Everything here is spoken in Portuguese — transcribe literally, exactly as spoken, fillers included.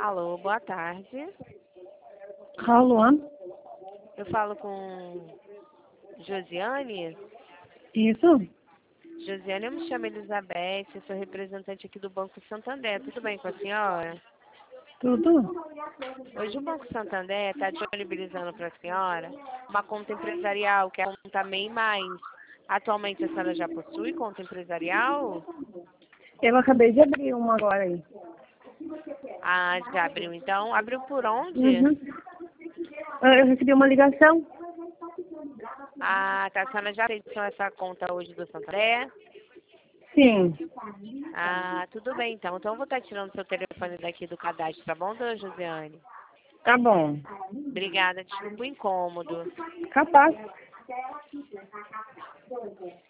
Alô, boa tarde. Alô? Eu falo com Josiane. Isso? Josiane, eu me chamo Elizabeth, eu sou representante aqui do Banco Santander. Tudo bem com a senhora? Tudo? Hoje o Banco Santander está disponibilizando para a senhora uma conta empresarial, que é a conta MEI Mais. Atualmente a senhora já possui conta empresarial? Eu acabei de abrir uma agora aí. Ah, já abriu então. Abriu por onde? Uhum. Ah, Eu recebi uma ligação. Ah, tá. A senhora já fez então essa conta hoje do Santander? Sim. Ah, tudo bem então. Então eu vou estar tirando seu telefone daqui do cadastro, tá bom, dona Josiane? Tá bom. Obrigada, desculpa o incômodo. Capaz.